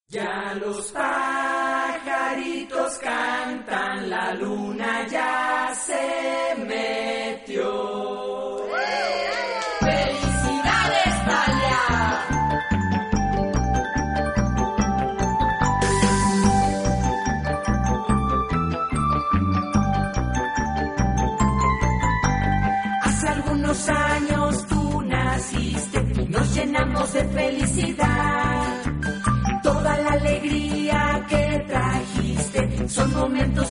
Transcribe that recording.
Ya los pajaritos cantan, la luna ya se metió. ¡Felicidades, Talia! Hace algunos años tú naciste y nos llenamos de felicidad. Toda la alegría que trajiste son momentos